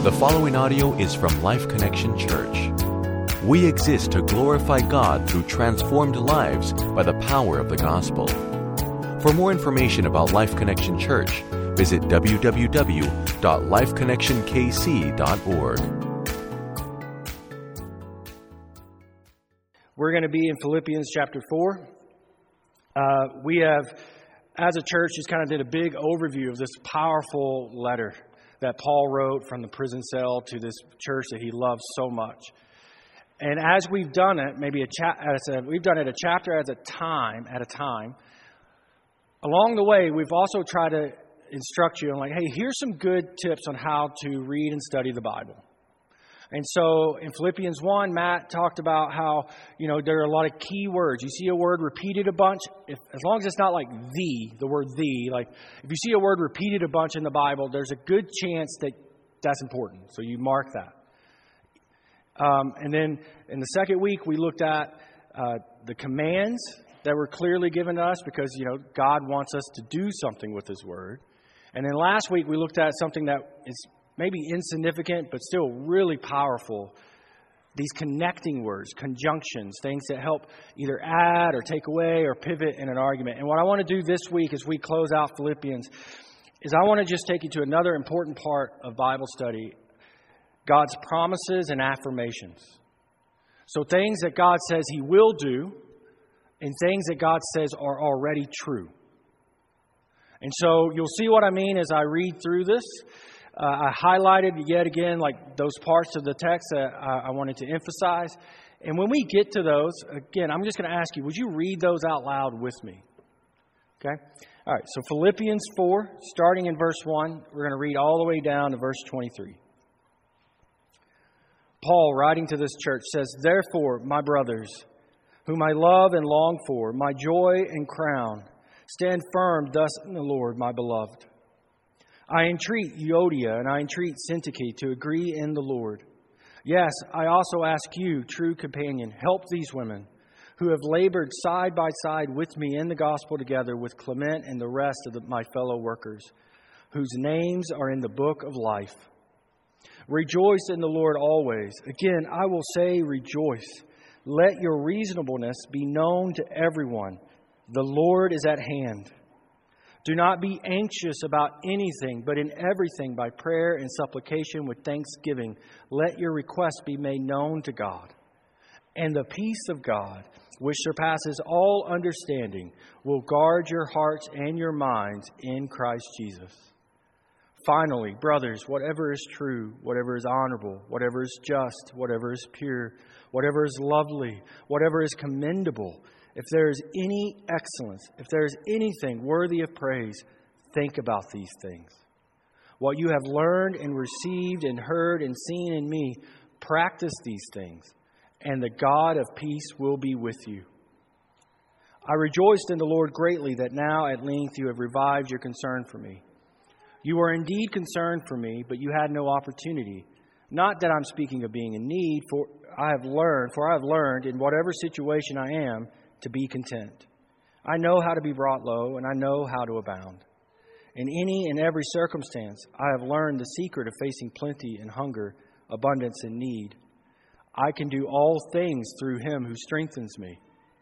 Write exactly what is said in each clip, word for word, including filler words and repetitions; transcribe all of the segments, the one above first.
The following audio is from Life Connection Church. We exist to glorify God through transformed lives by the power of the gospel. For more information about Life Connection Church, visit w w w dot life connection k c dot org. We're going to be in Philippians chapter four. Uh, we have, as a church, just kind of did a big overview of this powerful letter that Paul wrote from the prison cell to this church that he loves so much. And as we've done it, maybe a cha- as a, we've done it a chapter at a time, at a time. Along the way, we've also tried to instruct you on like, hey, here's some good tips on how to read and study the Bible. And so in Philippians one, Matt talked about how, you know, there are a lot of key words. You see a word repeated a bunch, if, as long as it's not like the, the word the, like if you see a word repeated a bunch in the Bible, there's a good chance that that's important. So you mark that. Um, and then in the second week, we looked at uh, the commands that were clearly given to us because, you know, God wants us to do something with His Word. And then last week, we looked at something that is maybe insignificant, but still really powerful. These connecting words, conjunctions, things that help either add or take away or pivot in an argument. And what I want to do this week as we close out Philippians is I want to just take you to another important part of Bible study, God's promises and affirmations. So things that God says He will do and things that God says are already true. And so you'll see what I mean as I read through this. Uh, I highlighted yet again like those parts of the text that I, I wanted to emphasize. And when we get to those, again, I'm just going to ask you, would you read those out loud with me? Okay? All right, so Philippians four, starting in verse one, we're going to read all the way down to verse twenty-three. Paul, writing to this church, says, "Therefore, my brothers, whom I love and long for, my joy and crown, stand firm thus in the Lord, my beloved. I entreat Euodia and I entreat Syntyche to agree in the Lord. Yes, I also ask you, true companion, help these women who have labored side by side with me in the gospel together with Clement and the rest of the, my fellow workers, whose names are in the book of life. Rejoice in the Lord always. Again, I will say rejoice. Let your reasonableness be known to everyone. The Lord is at hand. Do not be anxious about anything, but in everything by prayer and supplication with thanksgiving, let your requests be made known to God. And the peace of God, which surpasses all understanding, will guard your hearts and your minds in Christ Jesus. Finally, brothers, whatever is true, whatever is honorable, whatever is just, whatever is pure, whatever is lovely, whatever is commendable, if there is any excellence, if there is anything worthy of praise, think about these things. What you have learned and received and heard and seen in me, practice these things, and the God of peace will be with you. I rejoiced in the Lord greatly that now at length you have revived your concern for me. You were indeed concerned for me, but you had no opportunity. Not that I'm speaking of being in need, for I have learned, for I have learned in whatever situation I am, to be content. I know how to be brought low, and I know how to abound. In any and every circumstance, I have learned the secret of facing plenty and hunger, abundance and need. I can do all things through Him who strengthens me.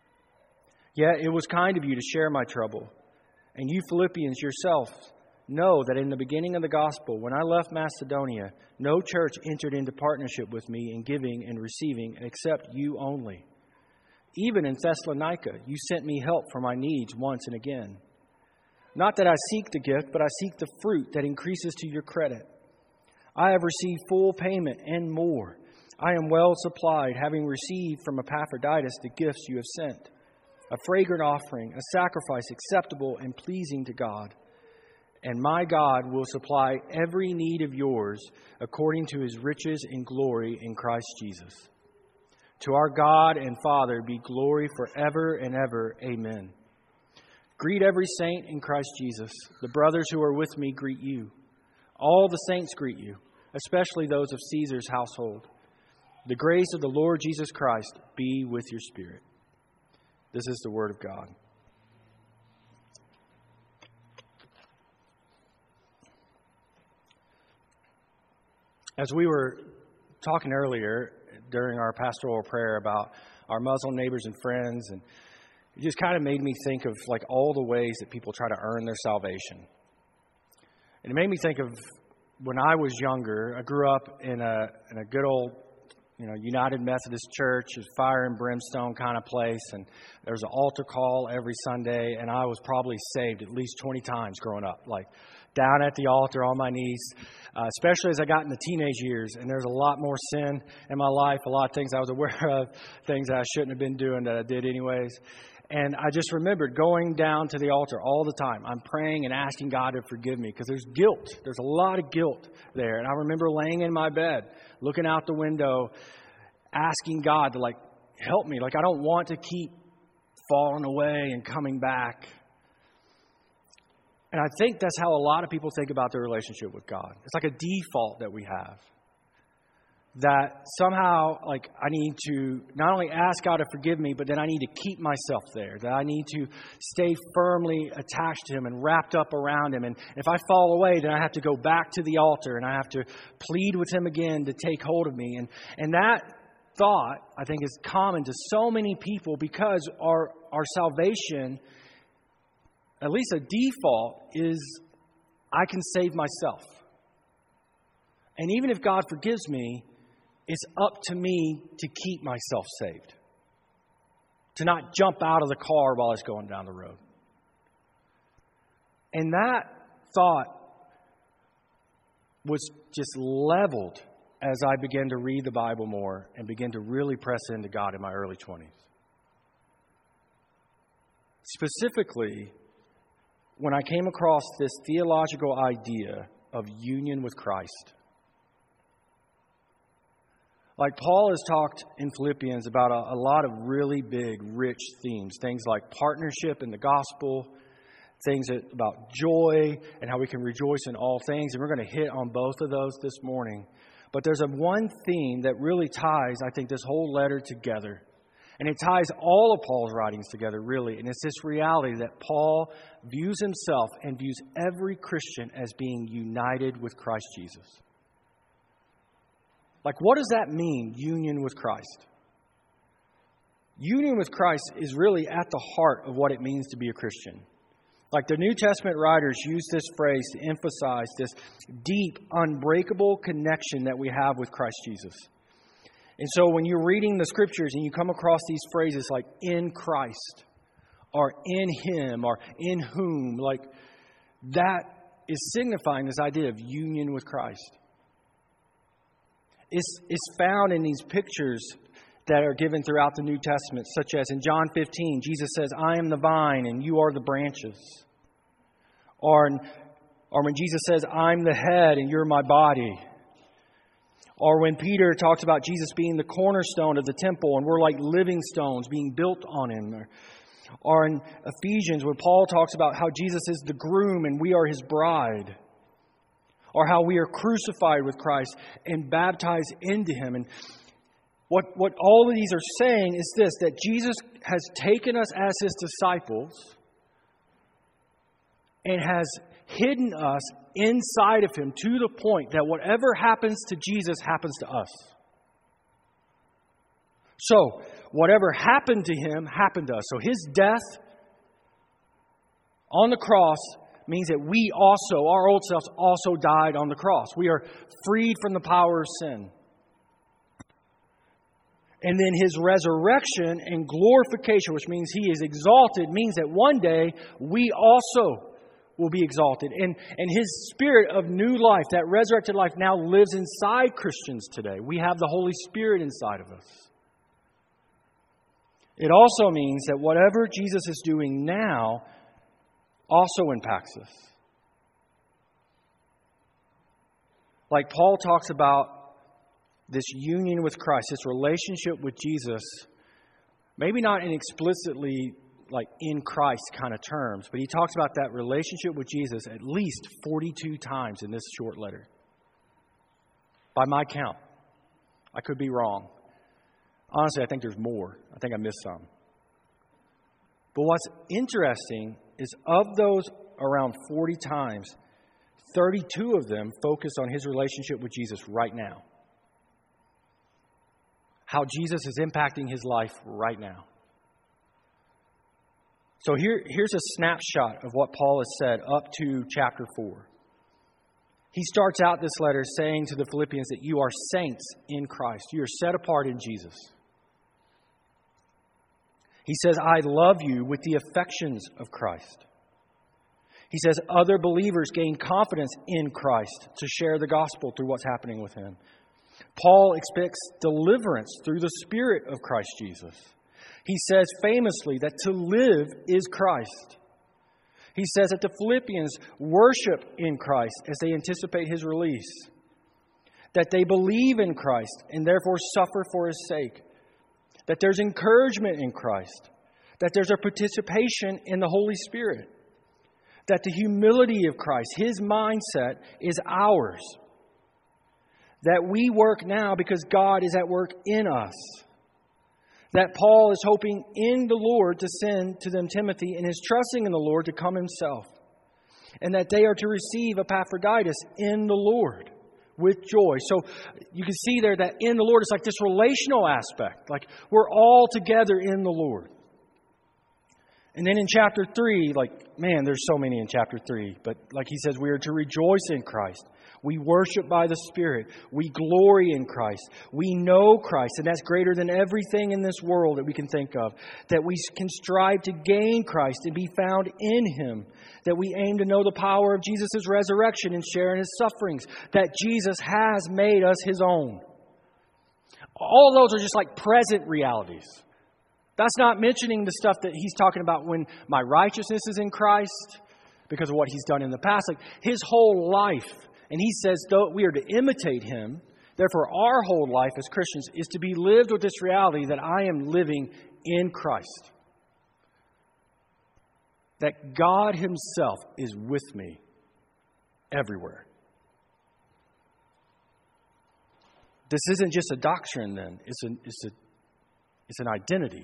Yet it was kind of you to share my trouble. And you Philippians yourselves know that in the beginning of the gospel, when I left Macedonia, no church entered into partnership with me in giving and receiving except you only. Even in Thessalonica, you sent me help for my needs once and again. Not that I seek the gift, but I seek the fruit that increases to your credit. I have received full payment and more. I am well supplied, having received from Epaphroditus the gifts you have sent, a fragrant offering, a sacrifice acceptable and pleasing to God. And my God will supply every need of yours according to His riches in glory in Christ Jesus. To our God and Father be glory forever and ever. Amen. Greet every saint in Christ Jesus. The brothers who are with me greet you. All the saints greet you, especially those of Caesar's household. The grace of the Lord Jesus Christ be with your spirit. This is the word of God. As we were talking earlier during our pastoral prayer about our Muslim neighbors and friends, and it just kind of made me think of like all the ways that people try to earn their salvation. And it made me think of when I was younger. I grew up in a in a good old, you know, United Methodist Church. It was fire and brimstone kind of place, and there was an altar call every Sunday, and I was probably saved at least twenty times growing up, like down at the altar on my knees, uh, especially as I got into teenage years, and there's a lot more sin in my life, a lot of things I was aware of, things that I shouldn't have been doing that I did anyways. And I just remembered going down to the altar all the time. I'm praying and asking God to forgive me because there's guilt. There's a lot of guilt there. And I remember laying in my bed, looking out the window, asking God to, like, help me. Like, I don't want to keep falling away and coming back. And I think that's how a lot of people think about their relationship with God. It's like a default that we have. That somehow, like, I need to not only ask God to forgive me, but then I need to keep myself there. That I need to stay firmly attached to Him and wrapped up around Him. And if I fall away, then I have to go back to the altar and I have to plead with Him again to take hold of me. And and that thought, I think, is common to so many people because our our salvation, at least a default, is I can save myself. And even if God forgives me, it's up to me to keep myself saved. To not jump out of the car while it's going down the road. And that thought was just leveled as I began to read the Bible more and begin to really press into God in my early twenties. Specifically, when I came across this theological idea of union with Christ. Like Paul has talked in Philippians about a, a lot of really big, rich themes. Things like partnership in the gospel, things that, about joy and how we can rejoice in all things. And we're going to hit on both of those this morning. But there's a one theme that really ties, I think, this whole letter together. And it ties all of Paul's writings together, really. And it's this reality that Paul views himself and views every Christian as being united with Christ Jesus. Like, what does that mean, union with Christ? Union with Christ is really at the heart of what it means to be a Christian. Like the New Testament writers use this phrase to emphasize this deep, unbreakable connection that we have with Christ Jesus. And so when you're reading the Scriptures and you come across these phrases like in Christ, or in Him, or in whom, like that is signifying this idea of union with Christ. It's, it's found in these pictures that are given throughout the New Testament, such as in John fifteen, Jesus says, I am the vine and you are the branches. Or, in, or when Jesus says, I'm the head and you're my body. Or when Peter talks about Jesus being the cornerstone of the temple and we're like living stones being built on Him. Or, or in Ephesians when Paul talks about how Jesus is the groom and we are His bride. Or how we are crucified with Christ and baptized into Him. And what, what all of these are saying is this, that Jesus has taken us as His disciples and has hidden us inside of Him to the point that whatever happens to Jesus happens to us. So, whatever happened to Him happened to us. So His death on the cross means that we also, our old selves, also died on the cross. We are freed from the power of sin. And then His resurrection and glorification, which means He is exalted, means that one day we also will be exalted. And, and His Spirit of new life, that resurrected life, now lives inside Christians today. We have the Holy Spirit inside of us. It also means that whatever Jesus is doing now also impacts us. Like Paul talks about this union with Christ, this relationship with Jesus, maybe not in explicitly like in Christ kind of terms, but he talks about that relationship with Jesus at least forty-two times in this short letter. By my count. I could be wrong. Honestly, I think there's more. I think I missed some. But what's interesting is of those around forty times, thirty-two of them focus on his relationship with Jesus right now. How Jesus is impacting his life right now. So here, here's a snapshot of what Paul has said up to chapter four. He starts out this letter saying to the Philippians that you are saints in Christ. You are set apart in Jesus. He says, I love you with the affections of Christ. He says, other believers gain confidence in Christ to share the gospel through what's happening with him. Paul expects deliverance through the Spirit of Christ Jesus. He says famously that to live is Christ. He says that the Philippians worship in Christ as they anticipate his release. That they believe in Christ and therefore suffer for his sake. That there's encouragement in Christ. That there's a participation in the Holy Spirit. That the humility of Christ, his mindset, is ours. That we work now because God is at work in us. That Paul is hoping in the Lord to send to them Timothy and is trusting in the Lord to come himself. And that they are to receive Epaphroditus in the Lord with joy. So you can see there that in the Lord, it's like this relational aspect. Like we're all together in the Lord. And then in chapter three, like, man, there's so many in chapter three. But like he says, we are to rejoice in Christ. We worship by the Spirit. We glory in Christ. We know Christ, and that's greater than everything in this world that we can think of. That we can strive to gain Christ and be found in Him. That we aim to know the power of Jesus' resurrection and share in His sufferings. That Jesus has made us His own. All those are just like present realities. That's not mentioning the stuff that he's talking about when my righteousness is in Christ because of what He's done in the past. Like His whole life. And he says, though we are to imitate Him, therefore our whole life as Christians is to be lived with this reality that I am living in Christ. That God Himself is with me everywhere. This isn't just a doctrine then. It's, a, it's, a, it's an identity.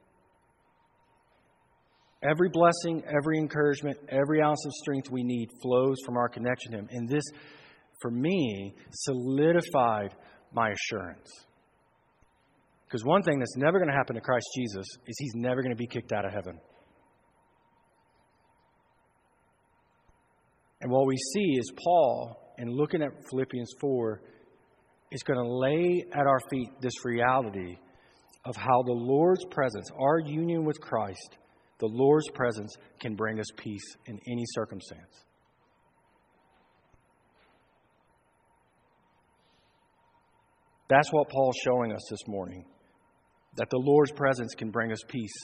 Every blessing, every encouragement, every ounce of strength we need flows from our connection to Him. And this, for me, solidified my assurance. Because one thing that's never going to happen to Christ Jesus is He's never going to be kicked out of heaven. And what we see is Paul, in looking at Philippians four, is going to lay at our feet this reality of how the Lord's presence, our union with Christ, the Lord's presence can bring us peace in any circumstance. That's what Paul's showing us this morning. That the Lord's presence can bring us peace.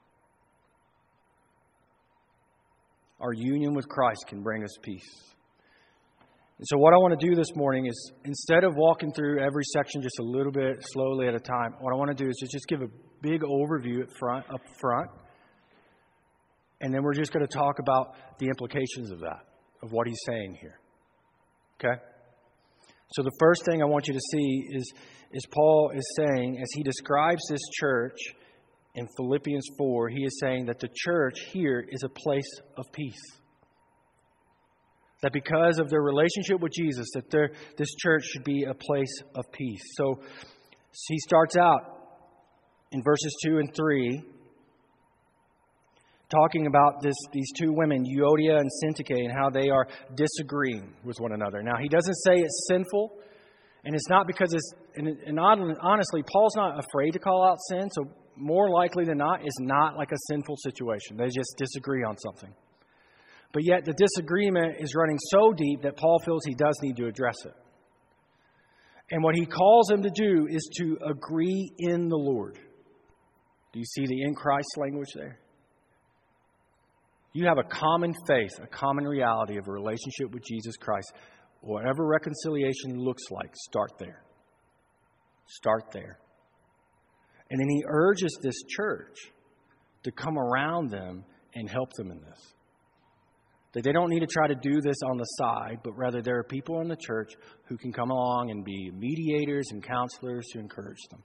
Our union with Christ can bring us peace. And so what I want to do this morning is, instead of walking through every section just a little bit slowly at a time, what I want to do is just give a big overview at front, up front. And then we're just going to talk about the implications of that, of what he's saying here. Okay? So the first thing I want you to see is, is Paul is saying, as he describes this church in Philippians four, he is saying that the church here is a place of peace. That because of their relationship with Jesus, that this church should be a place of peace. So he starts out in verses two and three, talking about this, these two women, Euodia and Syntyche, and how they are disagreeing with one another. Now, he doesn't say it's sinful, and it's not because it's, and, and honestly, Paul's not afraid to call out sin, so more likely than not, it's not like a sinful situation. They just disagree on something. But yet, the disagreement is running so deep that Paul feels he does need to address it. And what he calls them to do is to agree in the Lord. Do you see the in Christ language there? You have a common faith, a common reality of a relationship with Jesus Christ. Whatever reconciliation looks like, start there. Start there. And then he urges this church to come around them and help them in this. That they don't need to try to do this on the side, but rather there are people in the church who can come along and be mediators and counselors to encourage them.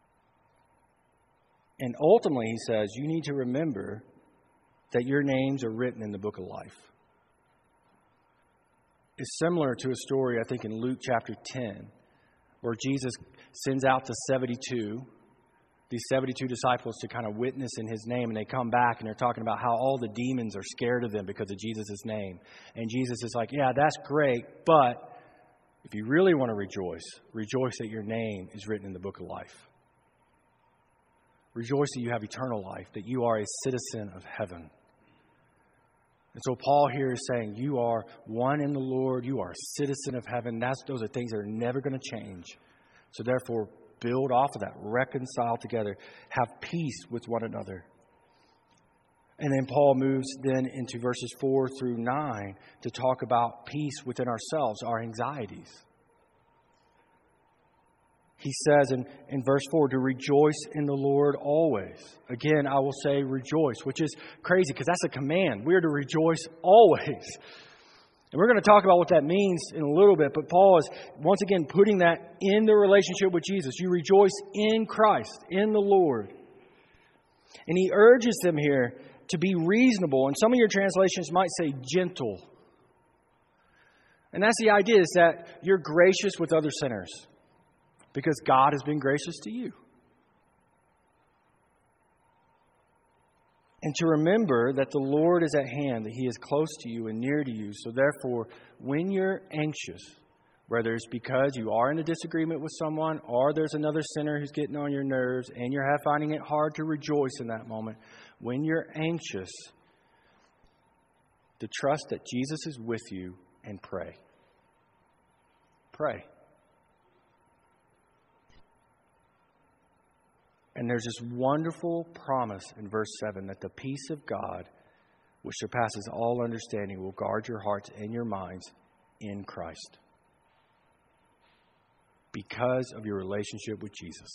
And ultimately, he says, you need to remember that your names are written in the book of life. is similar to a story, I think, in Luke chapter ten, where Jesus sends out the seventy-two, these seventy-two disciples to kind of witness in His name. And they come back and they're talking about how all the demons are scared of them because of Jesus' name. And Jesus is like, yeah, that's great, but if you really want to rejoice, rejoice that your name is written in the book of life. Rejoice that you have eternal life, that you are a citizen of heaven. And so Paul here is saying, you are one in the Lord, you are a citizen of heaven. That's, those are things that are never going to change. So therefore, build off of that, reconcile together, have peace with one another. And then Paul moves then into verses four through nine to talk about peace within ourselves, our anxieties. He says in, in verse four, to rejoice in the Lord always. Again, I will say rejoice, which is crazy because that's a command. We are to rejoice always. And we're going to talk about what that means in a little bit. But Paul is once again putting that in the relationship with Jesus. You rejoice in Christ, in the Lord. And he urges them here to be reasonable. And some of your translations might say gentle. And that's the idea, is that you're gracious with other sinners because God has been gracious to you. And to remember that the Lord is at hand, that He is close to you and near to you. So therefore, when you're anxious, whether it's because you are in a disagreement with someone or there's another sinner who's getting on your nerves and you're finding it hard to rejoice in that moment, when you're anxious, to trust that Jesus is with you and pray. Pray. And there's this wonderful promise in verse seven that the peace of God, which surpasses all understanding, will guard your hearts and your minds in Christ. Because of your relationship with Jesus.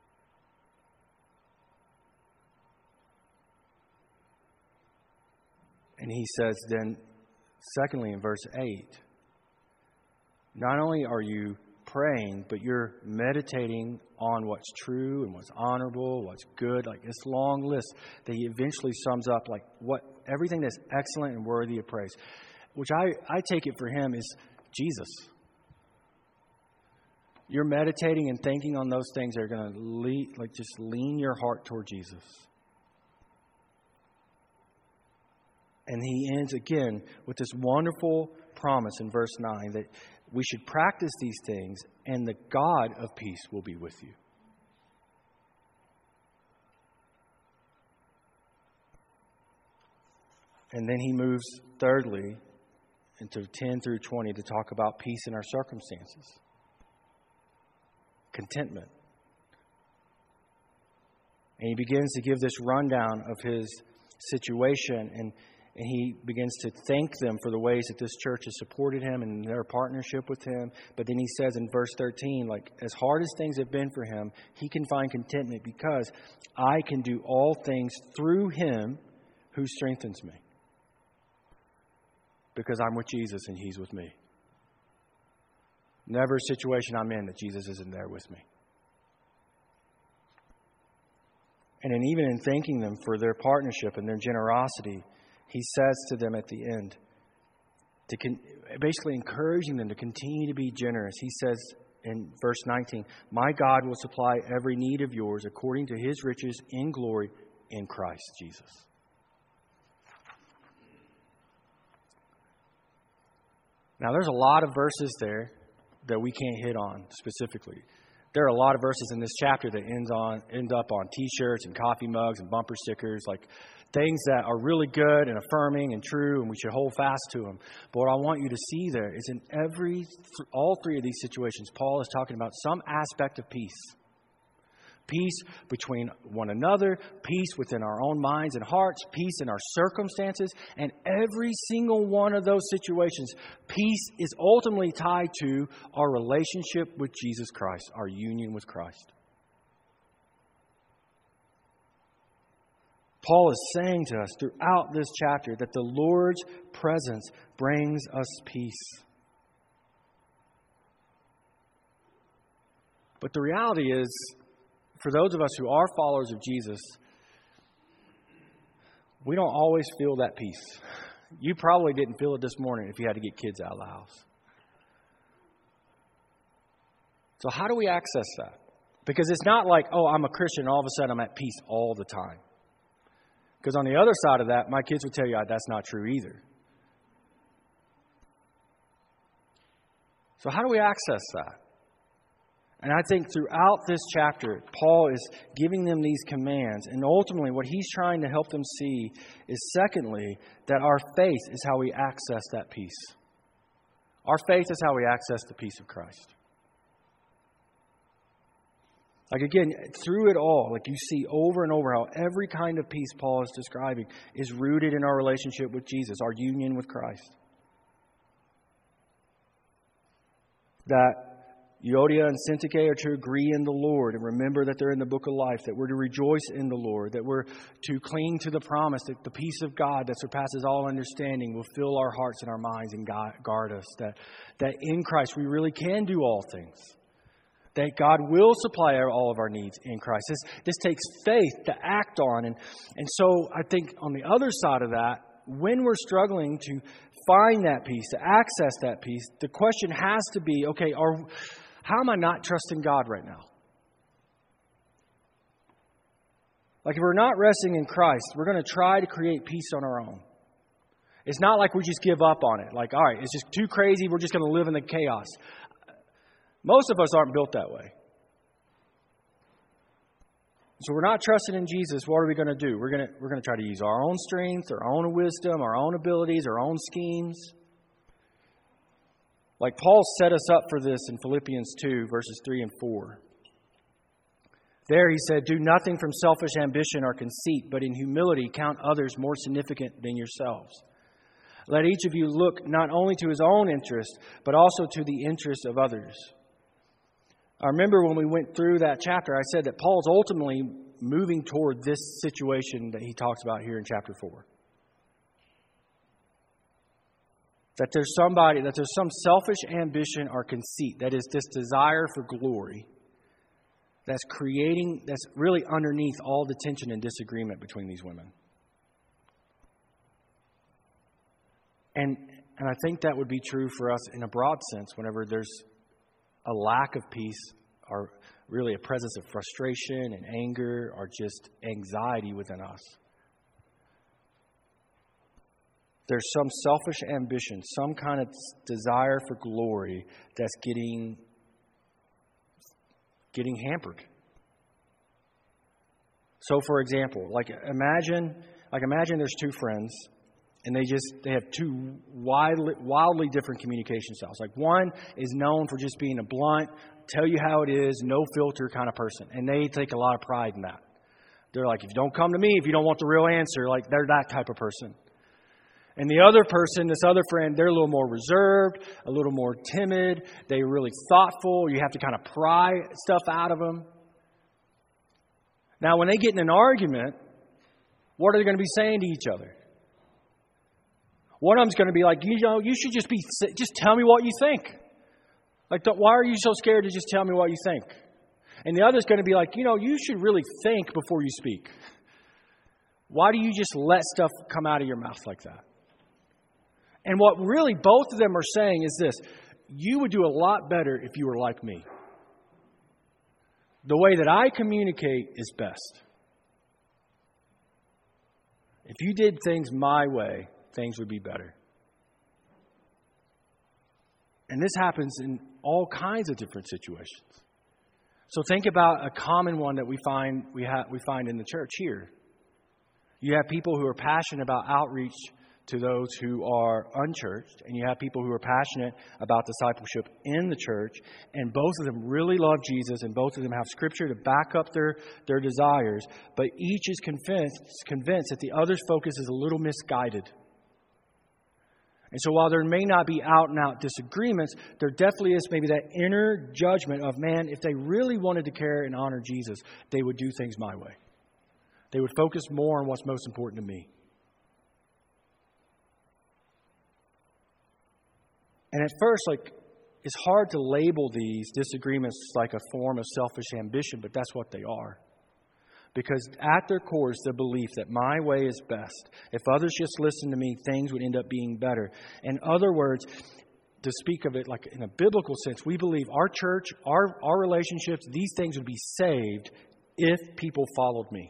And he says then, secondly, in verse eight, not only are you praying, but you're meditating on what's true and what's honorable, what's good, like this long list that he eventually sums up, like what everything that's excellent and worthy of praise, which I, I take it for him is Jesus. You're meditating and thinking on those things that are going to lead, like just lean your heart toward Jesus. And he ends again with this wonderful promise in verse nine that we should practice these things and the God of peace will be with you. And then he moves thirdly into ten through twenty to talk about peace in our circumstances. Contentment. And he begins to give this rundown of his situation, and, and he begins to thank them for the ways that this church has supported him and their partnership with him. But then he says in verse thirteen, like, as hard as things have been for him, he can find contentment because I can do all things through him who strengthens me. Because I'm with Jesus and he's with me. Never a situation I'm in that Jesus isn't there with me. And then even in thanking them for their partnership and their generosity, he says to them at the end, to con- basically encouraging them to continue to be generous. He says in verse nineteen, my God will supply every need of yours according to his riches in glory in Christ Jesus. Now there's a lot of verses there that we can't hit on specifically. There are a lot of verses in this chapter that ends on end up on T-shirts and coffee mugs and bumper stickers, like things that are really good and affirming and true, and we should hold fast to them. But what I want you to see there is in every, all three of these situations, Paul is talking about some aspect of peace. Peace between one another, peace within our own minds and hearts, peace in our circumstances. And every single one of those situations, peace is ultimately tied to our relationship with Jesus Christ, our union with Christ. Paul is saying to us throughout this chapter that the Lord's presence brings us peace. But the reality is, for those of us who are followers of Jesus, we don't always feel that peace. You probably didn't feel it this morning if you had to get kids out of the house. So how do we access that? Because it's not like, oh, I'm a Christian and all of a sudden I'm at peace all the time. Because on the other side of that, my kids would tell you that's not true either. So how do we access that? And I think throughout this chapter, Paul is giving them these commands. And ultimately, what he's trying to help them see is, secondly, that our faith is how we access that peace. Our faith is how we access the peace of Christ. Like again, through it all, like you see over and over how every kind of peace Paul is describing is rooted in our relationship with Jesus, our union with Christ. That Euodia and Syntyche are to agree in the Lord and remember that they're in the book of life, that we're to rejoice in the Lord, that we're to cling to the promise that the peace of God that surpasses all understanding will fill our hearts and our minds and guard us, that, that in Christ we really can do all things, that God will supply all of our needs in Christ. This, this takes faith to act on. And, and so I think on the other side of that, when we're struggling to find that peace, to access that peace, the question has to be, okay, are, how am I not trusting God right now? Like if we're not resting in Christ, we're going to try to create peace on our own. It's not like we just give up on it. Like, all right, it's just too crazy. We're just going to live in the chaos. Most of us aren't built that way. So we're not trusting in Jesus. What are we going to do? We're going to, we're going to try to use our own strength, our own wisdom, our own abilities, our own schemes. Like Paul set us up for this in Philippians two, verses three and four. There he said, do nothing from selfish ambition or conceit, but in humility count others more significant than yourselves. Let each of you look not only to his own interest, but also to the interest of others. I remember when we went through that chapter, I said that Paul's ultimately moving toward this situation that he talks about here in chapter four. That there's somebody, that there's some selfish ambition or conceit, that is this desire for glory, that's creating, that's really underneath all the tension and disagreement between these women. And, and I think that would be true for us in a broad sense whenever there's a lack of peace or really a presence of frustration and anger or just anxiety within us. There's some selfish ambition, some kind of desire for glory that's getting, getting hampered. So for example, like imagine, like imagine there's two friends and they just, they have two wildly, wildly different communication styles. Like one is known for just being a blunt, tell you how it is, no filter kind of person. And they take a lot of pride in that. They're like, if you don't come to me, if you don't want the real answer, like they're that type of person. And the other person, this other friend, they're a little more reserved, a little more timid. They're really thoughtful. You have to kind of pry stuff out of them. Now, when they get in an argument, what are they going to be saying to each other? One of them's going to be like, you know, you should just be, just tell me what you think. Like, why are you so scared to just tell me what you think? And the other's going to be like, you know, you should really think before you speak. Why do you just let stuff come out of your mouth like that? And what really both of them are saying is this: you would do a lot better if you were like me. The way that I communicate is best. If you did things my way, things would be better. And this happens in all kinds of different situations. So think about a common one that we find we have we find in the church here. You have people who are passionate about outreach to those who are unchurched, and you have people who are passionate about discipleship in the church, and both of them really love Jesus, and both of them have Scripture to back up their, their desires, but each is convinced, convinced that the other's focus is a little misguided. And so while there may not be out-and-out disagreements, there definitely is maybe that inner judgment of, man, if they really wanted to care and honor Jesus, they would do things my way. They would focus more on what's most important to me. And at first, like, it's hard to label these disagreements like a form of selfish ambition, but that's what they are. Because at their core is the belief that my way is best. If others just listen to me, things would end up being better. In other words, to speak of it like in a biblical sense, we believe our church, our, our relationships, these things would be saved if people followed me.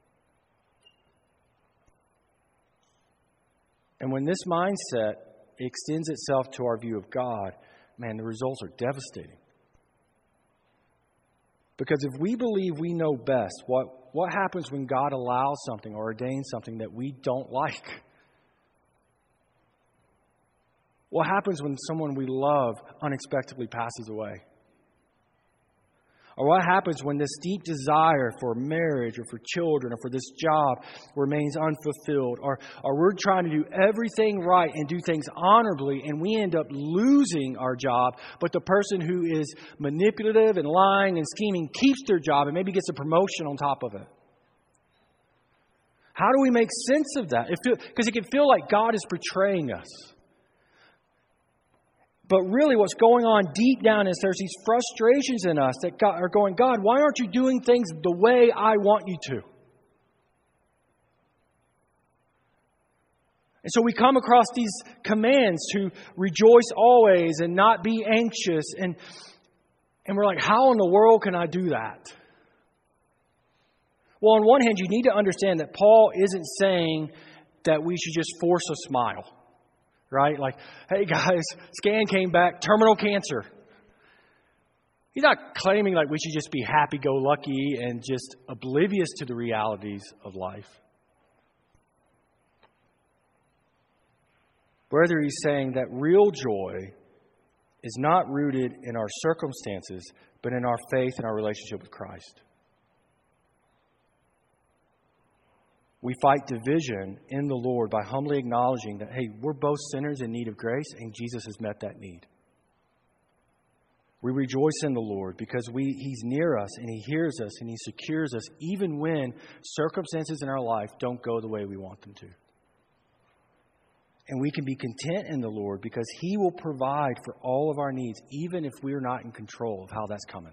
And when this mindset extends itself to our view of God, man, the results are devastating. Because if we believe we know best, what, what happens when God allows something or ordains something that we don't like? What happens when someone we love unexpectedly passes away? Or what happens when this deep desire for marriage or for children or for this job remains unfulfilled? Or, or we're trying to do everything right and do things honorably and we end up losing our job, but the person who is manipulative and lying and scheming keeps their job and maybe gets a promotion on top of it. How do we make sense of that? Because it, it can feel like God is betraying us. But really what's going on deep down is there's these frustrations in us that God, are going, God, why aren't you doing things the way I want you to? And so we come across these commands to rejoice always and not be anxious. And, and we're like, how in the world can I do that? Well, on one hand, you need to understand that Paul isn't saying that we should just force a smile. Right? Like, hey guys, scan came back, terminal cancer. He's not claiming like we should just be happy-go-lucky and just oblivious to the realities of life. Rather, he's saying that real joy is not rooted in our circumstances, but in our faith and our relationship with Christ. We fight division in the Lord by humbly acknowledging that, hey, we're both sinners in need of grace, and Jesus has met that need. We rejoice in the Lord because we He's near us, and He hears us, and He secures us, even when circumstances in our life don't go the way we want them to. And we can be content in the Lord because He will provide for all of our needs, even if we're not in control of how that's coming.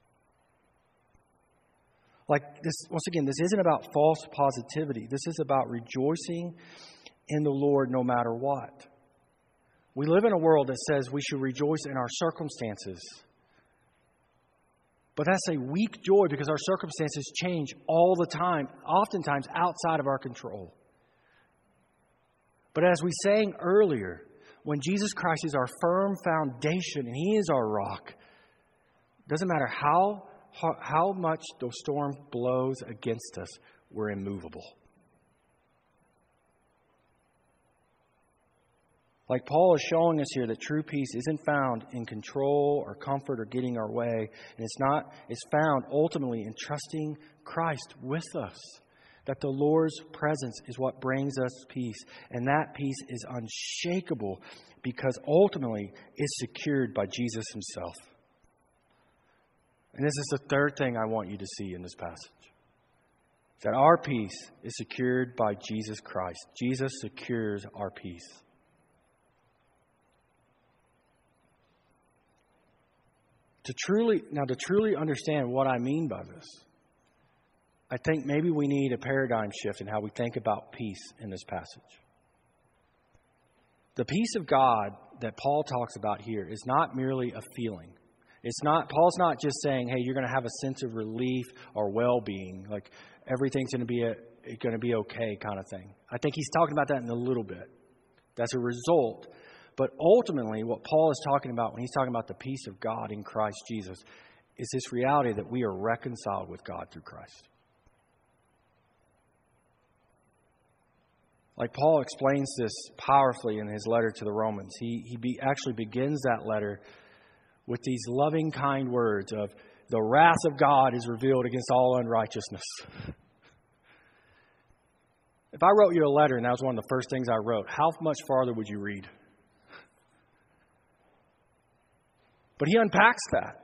Like this, once again, this isn't about false positivity. This is about rejoicing in the Lord no matter what. We live in a world that says we should rejoice in our circumstances. But that's a weak joy because our circumstances change all the time, oftentimes outside of our control. But as we sang earlier, when Jesus Christ is our firm foundation and He is our rock, it doesn't matter how How, how much the storm blows against us, we're immovable. Like Paul is showing us here that true peace isn't found in control or comfort or getting our way. And it's not, it's found ultimately in trusting Christ with us. That the Lord's presence is what brings us peace. And that peace is unshakable because ultimately it's secured by Jesus Himself. And this is the third thing I want you to see in this passage. That our peace is secured by Jesus Christ. Jesus secures our peace. To truly, now to truly understand what I mean by this, I think maybe we need a paradigm shift in how we think about peace in this passage. The peace of God that Paul talks about here is not merely a feeling. It's not, Paul's not just saying, hey, you're going to have a sense of relief or well-being, like everything's going to be a, going to be okay kind of thing. I think he's talking about that in a little bit. That's a result. But ultimately, what Paul is talking about when he's talking about the peace of God in Christ Jesus is this reality that we are reconciled with God through Christ. Like Paul explains this powerfully in his letter to the Romans. He, he be, actually begins that letter with these loving, kind words of, the wrath of God is revealed against all unrighteousness. If I wrote you a letter and that was one of the first things I wrote, how much farther would you read? But he unpacks that,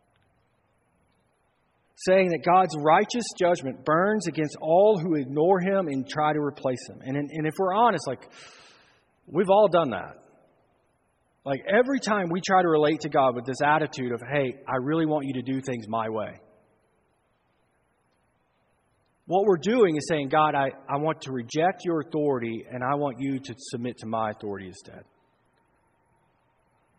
saying that God's righteous judgment burns against all who ignore Him and try to replace Him. And, and if we're honest, like, we've all done that. Like every time we try to relate to God with this attitude of, hey, I really want you to do things my way. What we're doing is saying, God, I, I want to reject your authority and I want you to submit to my authority instead.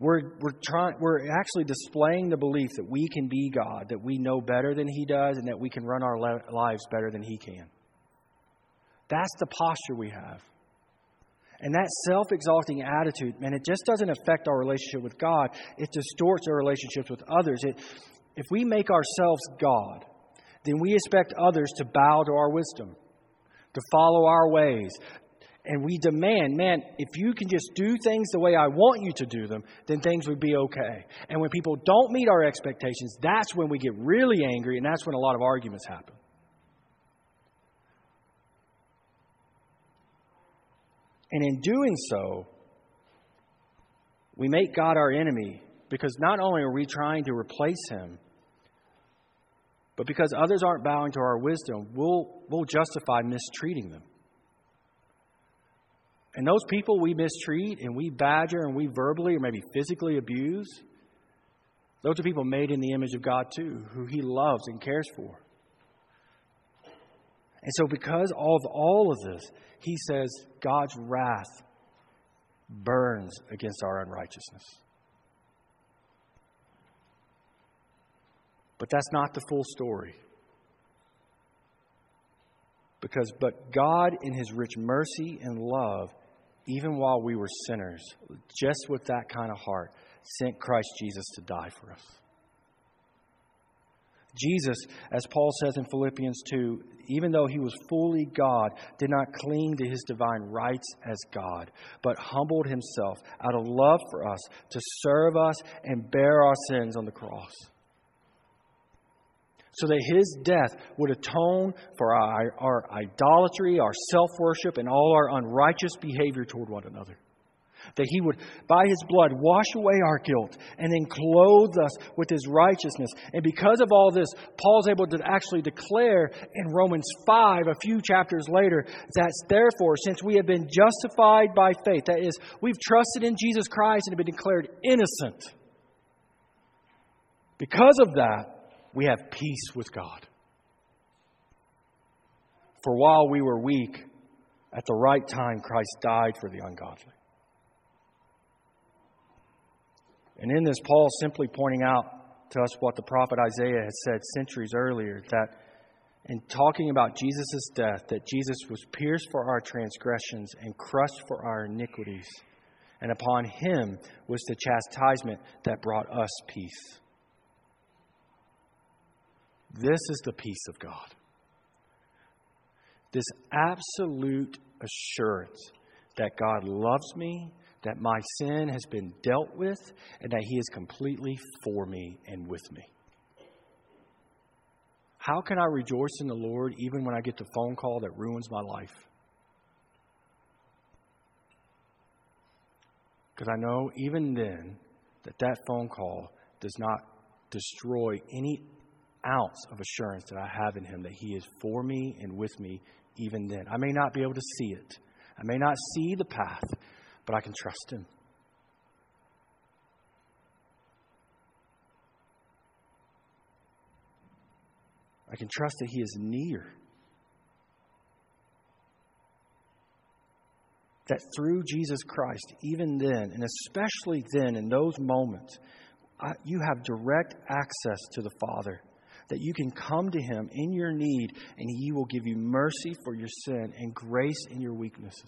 We're, we're, trying, we're actually displaying the belief that we can be God, that we know better than He does, and that we can run our le- lives better than He can. That's the posture we have. And that self-exalting attitude, man, it just doesn't affect our relationship with God. It distorts our relationships with others. It, if we make ourselves God, then we expect others to bow to our wisdom, to follow our ways. And we demand, man, if you can just do things the way I want you to do them, then things would be okay. And when people don't meet our expectations, that's when we get really angry, and that's when a lot of arguments happen. And in doing so, we make God our enemy, because not only are we trying to replace Him, but because others aren't bowing to our wisdom, we'll, we'll justify mistreating them. And those people we mistreat and we badger and we verbally or maybe physically abuse, those are people made in the image of God too, who He loves and cares for. And so because of all of this, He says God's wrath burns against our unrighteousness. But that's not the full story. Because, but God in His rich mercy and love, even while we were sinners, just with that kind of heart, sent Christ Jesus to die for us. Jesus, as Paul says in Philippians two, even though He was fully God, did not cling to His divine rights as God, but humbled Himself out of love for us to serve us and bear our sins on the cross. So that His death would atone for our, our idolatry, our self-worship, and all our unrighteous behavior toward one another. That He would, by His blood, wash away our guilt and then clothe us with His righteousness. And because of all this, Paul's able to actually declare in Romans five, a few chapters later, that therefore, since we have been justified by faith, that is, we've trusted in Jesus Christ and have been declared innocent. Because of that, we have peace with God. For while we were weak, at the right time, Christ died for the ungodly. And in this, Paul is simply pointing out to us what the prophet Isaiah had said centuries earlier, that in talking about Jesus' death, that Jesus was pierced for our transgressions and crushed for our iniquities, and upon Him was the chastisement that brought us peace. This is the peace of God. This absolute assurance that God loves me, that my sin has been dealt with, and that He is completely for me and with me. How can I rejoice in the Lord even when I get the phone call that ruins my life? Because I know even then that that phone call does not destroy any ounce of assurance that I have in Him, that He is for me and with me even then. I may not be able to see it. I may not see the path, but I can trust Him. I can trust that He is near. That through Jesus Christ, even then, and especially then in those moments, I, you have direct access to the Father. That you can come to Him in your need and He will give you mercy for your sin and grace in your weaknesses.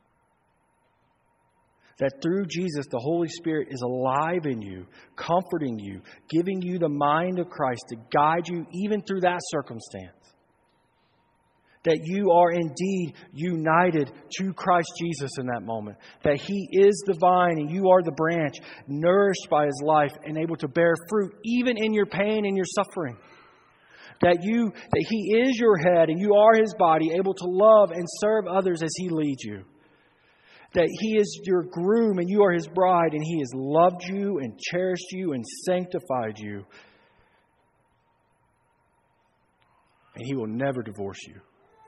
That through Jesus, the Holy Spirit is alive in you, comforting you, giving you the mind of Christ to guide you even through that circumstance. That you are indeed united to Christ Jesus in that moment. That He is the vine and you are the branch, nourished by His life and able to bear fruit even in your pain and your suffering. That you, that He is your head and you are His body, able to love and serve others as He leads you. That He is your groom and you are His bride, and He has loved you and cherished you and sanctified you. And He will never divorce you.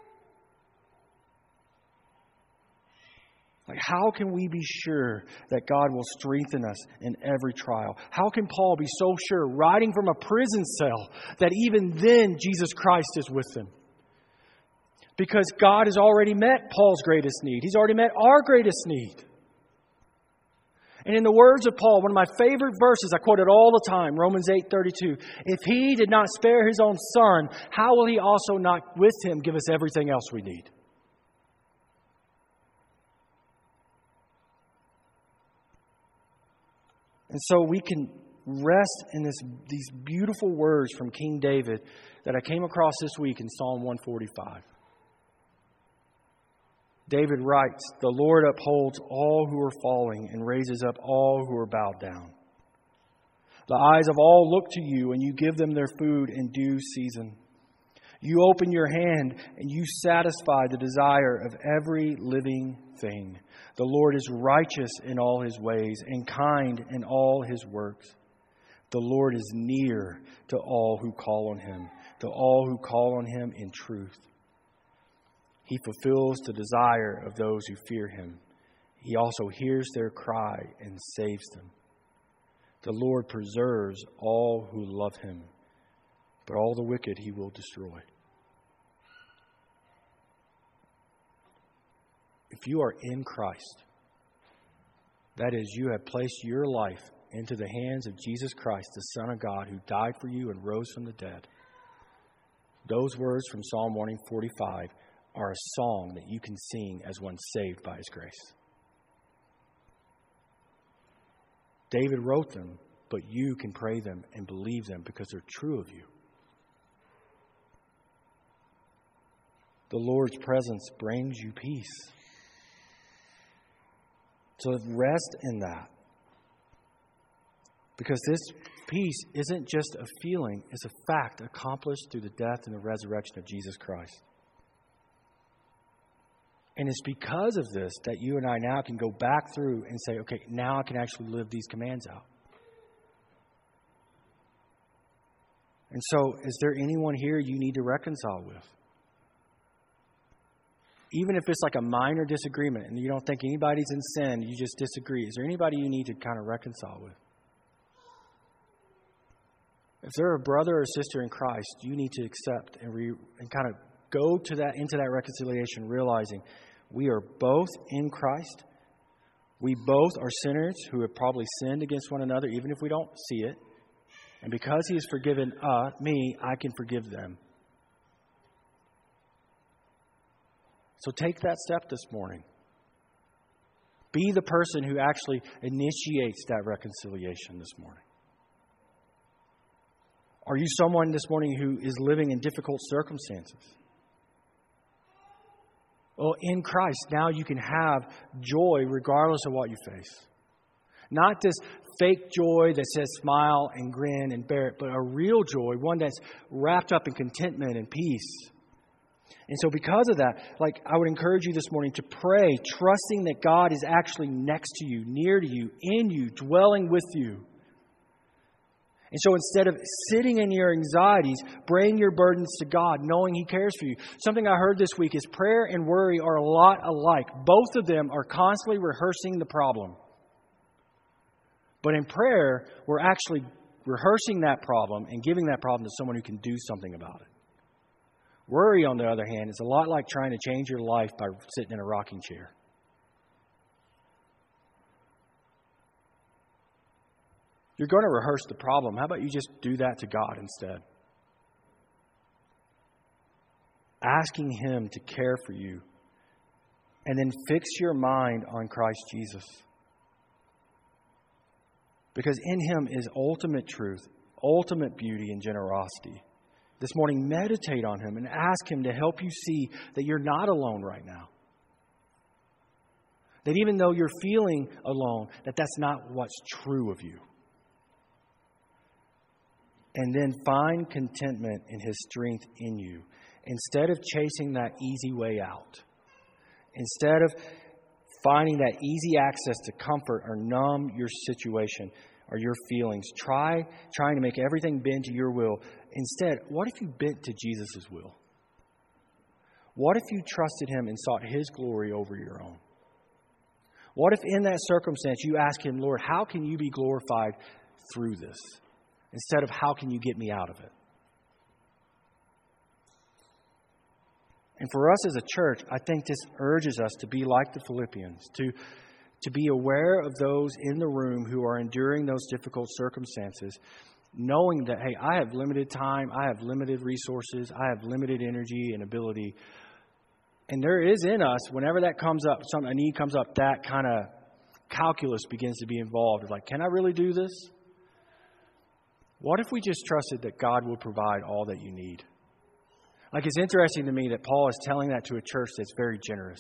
Like, how can we be sure that God will strengthen us in every trial? How can Paul be so sure, writing from a prison cell, that even then Jesus Christ is with him? Because God has already met Paul's greatest need. He's already met our greatest need. And in the words of Paul, one of my favorite verses, I quote it all the time, Romans eight thirty-two, if He did not spare His own Son, how will He also not with Him give us everything else we need? And so we can rest in this, these beautiful words from King David that I came across this week in Psalm one forty-five. David writes, "The Lord upholds all who are falling and raises up all who are bowed down. The eyes of all look to you, and you give them their food in due season. You open your hand, and you satisfy the desire of every living thing. The Lord is righteous in all His ways and kind in all His works. The Lord is near to all who call on Him, to all who call on Him in truth. He fulfills the desire of those who fear Him. He also hears their cry and saves them. The Lord preserves all who love Him, but all the wicked He will destroy." If you are in Christ, that is, you have placed your life into the hands of Jesus Christ, the Son of God, who died for you and rose from the dead, those words from Psalm one forty-five are a song that you can sing as one saved by His grace. David wrote them, but you can pray them and believe them because they're true of you. The Lord's presence brings you peace. So rest in that. Because this peace isn't just a feeling, it's a fact accomplished through the death and the resurrection of Jesus Christ. And it's because of this that you and I now can go back through and say, okay, now I can actually live these commands out. And so, is there anyone here you need to reconcile with? Even if it's like a minor disagreement and you don't think anybody's in sin, you just disagree. Is there anybody you need to kind of reconcile with? If they're a brother or sister in Christ, you need to accept and, re, and kind of go to that into that reconciliation, realizing we are both in Christ. We both are sinners who have probably sinned against one another, even if we don't see it. And because He has forgiven uh, me, I can forgive them. So take that step this morning. Be the person who actually initiates that reconciliation this morning. Are you someone this morning who is living in difficult circumstances? Well, in Christ, now you can have joy regardless of what you face. Not this fake joy that says smile and grin and bear it, but a real joy, one that's wrapped up in contentment and peace. And so because of that, like I would encourage you this morning to pray, trusting that God is actually next to you, near to you, in you, dwelling with you. And so instead of sitting in your anxieties, bring your burdens to God, knowing He cares for you. Something I heard this week is prayer and worry are a lot alike. Both of them are constantly rehearsing the problem. But in prayer, we're actually rehearsing that problem and giving that problem to someone who can do something about it. Worry, on the other hand, is a lot like trying to change your life by sitting in a rocking chair. You're going to rehearse the problem. How about you just do that to God instead? Asking Him to care for you. And then fix your mind on Christ Jesus. Because in Him is ultimate truth, ultimate beauty and generosity. This morning, meditate on Him and ask Him to help you see that you're not alone right now. That even though you're feeling alone, that that's not what's true of you. And then find contentment in His strength in you. Instead of chasing that easy way out. Instead of finding that easy access to comfort or numb your situation or your feelings. Try trying to make everything bend to your will. Instead, what if you bent to Jesus' will? What if you trusted Him and sought His glory over your own? What if in that circumstance you ask Him, Lord, how can you be glorified through this? Instead of how can you get me out of it? And for us as a church, I think this urges us to be like the Philippians, to, to be aware of those in the room who are enduring those difficult circumstances, knowing that, hey, I have limited time, I have limited resources, I have limited energy and ability. And there is in us, whenever that comes up, some a need comes up, that kind of calculus begins to be involved. It's like, can I really do this? What if we just trusted that God will provide all that you need? Like, it's interesting to me that Paul is telling that to a church that's very generous.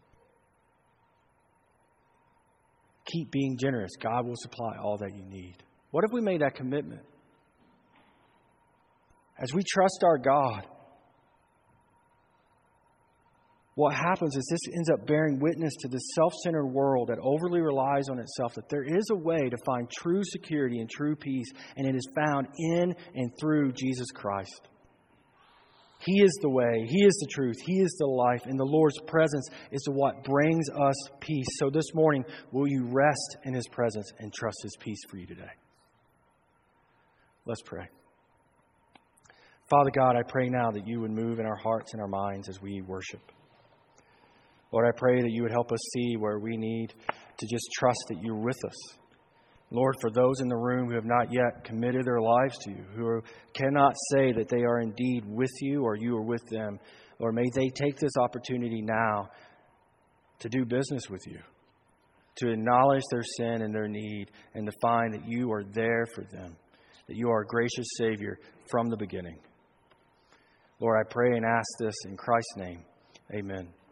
Keep being generous. God will supply all that you need. What if we made that commitment? As we trust our God, what happens is this ends up bearing witness to this self-centered world that overly relies on itself, that there is a way to find true security and true peace, and it is found in and through Jesus Christ. He is the way, He is the truth, He is the life, and the Lord's presence is what brings us peace. So this morning, will you rest in His presence and trust His peace for you today? Let's pray. Father God, I pray now that you would move in our hearts and our minds as we worship. Lord, I pray that you would help us see where we need to just trust that you're with us. Lord, for those in the room who have not yet committed their lives to you, who cannot say that they are indeed with you or you are with them, Lord, may they take this opportunity now to do business with you, to acknowledge their sin and their need, and to find that you are there for them, that you are a gracious Savior from the beginning. Lord, I pray and ask this in Christ's name. Amen.